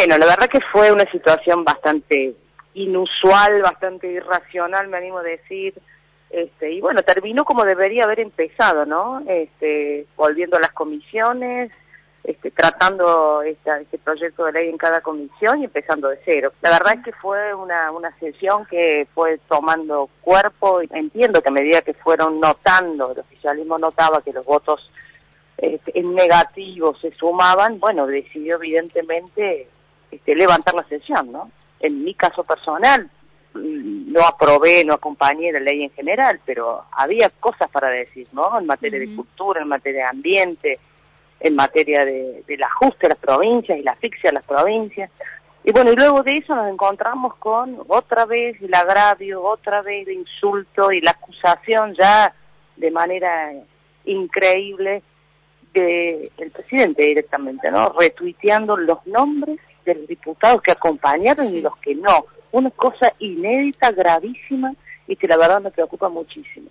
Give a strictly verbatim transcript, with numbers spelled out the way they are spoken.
Bueno, la verdad que fue una situación bastante inusual, bastante irracional, me animo a decir, este, y bueno, terminó como debería haber empezado, ¿no? Este, volviendo a las comisiones, este, tratando esta, este proyecto de ley en cada comisión y empezando de cero. La verdad es que fue una, una sesión que fue tomando cuerpo, y entiendo que a medida que fueron notando, el oficialismo notaba que los votos este, en negativo se sumaban, bueno, decidió evidentemente este, levantar la sesión, ¿no? En mi caso personal, no aprobé, no acompañé la ley en general, pero había cosas para decir, ¿no? En materia uh-huh. de cultura, en materia de ambiente, en materia de, del ajuste a las provincias y la asfixia a las provincias. Y bueno, y luego de eso nos encontramos con otra vez el agravio, otra vez el insulto y la acusación ya de manera increíble del presidente directamente, ¿no? Retuiteando los nombres de los diputados que acompañaron sí. y los que no. Una cosa inédita, gravísima y que la verdad me preocupa muchísimo.